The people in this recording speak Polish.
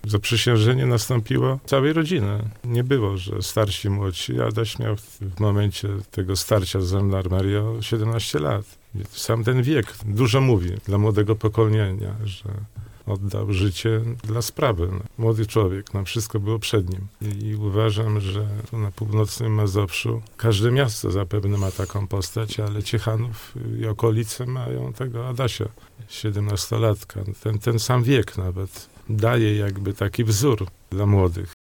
Zaprzysiężenie nastąpiło całej rodziny. Nie było, że starsi, młodsi. Adaś miał w momencie tego starcia z Gendarmerią 17 lat. Sam ten wiek dużo mówi dla młodego pokolenia, że oddał życie dla sprawy. Młody człowiek, wszystko było przed nim. I uważam, że tu na północnym Mazowszu każde miasto zapewne ma taką postać, ale Ciechanów i okolice mają tego Adasia, 17-latka. Ten sam wiek nawet daje jakby taki wzór dla młodych.